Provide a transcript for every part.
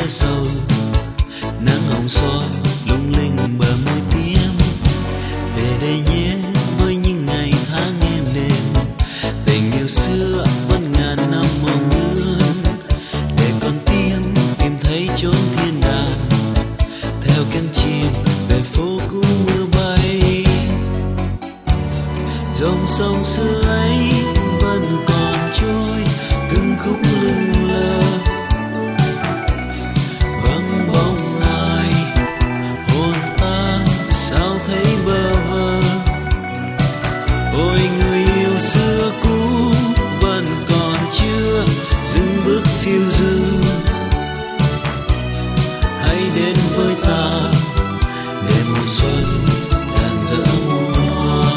sầu. Nắng hồng soi lung linh bờ môi tím. Về đây nhé với những ngày tháng êm đềm. Tình yêu xưa vẫn ngàn năm mong ước, để con tim tìm thấy chốn thiên đàng. Theo cánh chim về phố cũ mưa bay, dòng sông xưa ấy vẫn còn trôi từng khúc lưng lơ. Vắng bóng ai hồn ta sao thấy bơ vơ. Ôi người yêu xưa cũ vẫn còn chưa dừng bước phiêu du. Hãy đến với ta để mùa xuân rạng rỡ muôn hoa.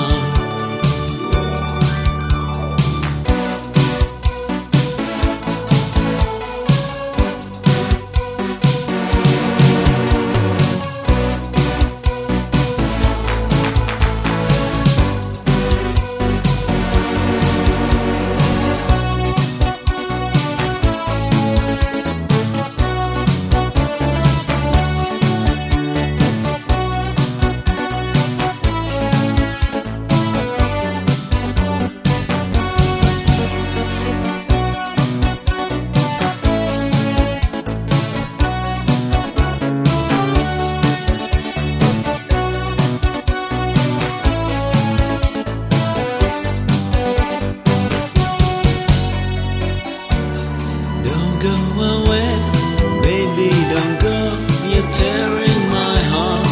Go away, baby, don't go. You're tearing my heart.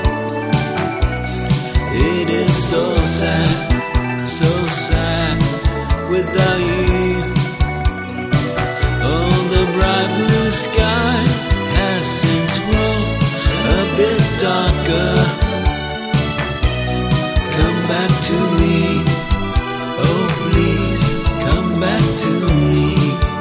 It is so sad without you. Oh, the bright blue sky has since grown a bit darker. Come back to me, oh please, come back to me.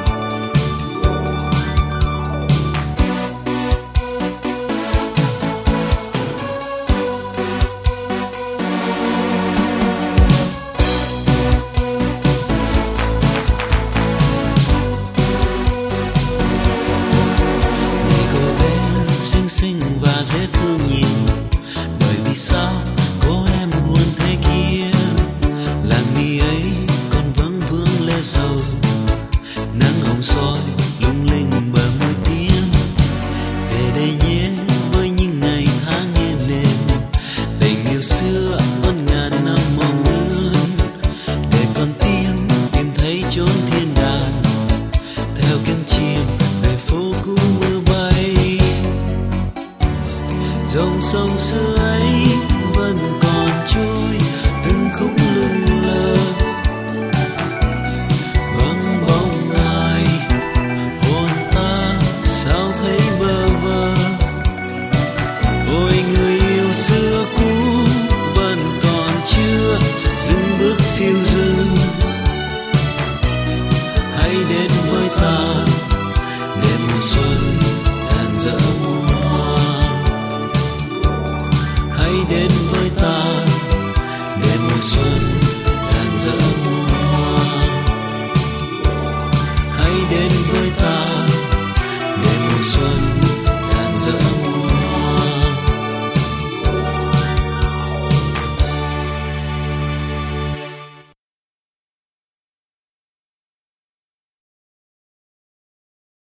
Xinh và dễ thương nhiều, bởi vì sao cô em luôn thế kia. Làn mi ấy còn vẫn vương lê sầu. Nắng hồng soi lung linh bờ môi tím. Về đây nhé với những ngày tháng êm đềm. Tình yêu xưa vẫn ngàn năm mong ước, để con tim tìm thấy chốn thiên đàng. Theo cánh chim về phố cũ mưa bay, dòng sông xưa ấy vẫn còn trôi từng khúc lưng lơ. Vắng bóng ai hồn ta sao thấy bơ vơ. Ôi người yêu xưa cũ vẫn còn chưa dừng bước phiêu du. Hãy đến với ta để mùa xuân rạng rỡ muôn hoa. Hãy đến với ta để mùa xuân rạng rỡ muôn hoa. Hãy đến với ta